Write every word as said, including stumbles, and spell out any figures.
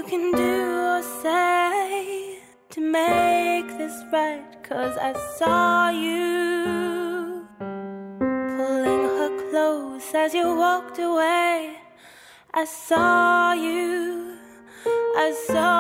you can do or say to make this right, 'cause I saw you pulling her close as you walked away. I saw you, I saw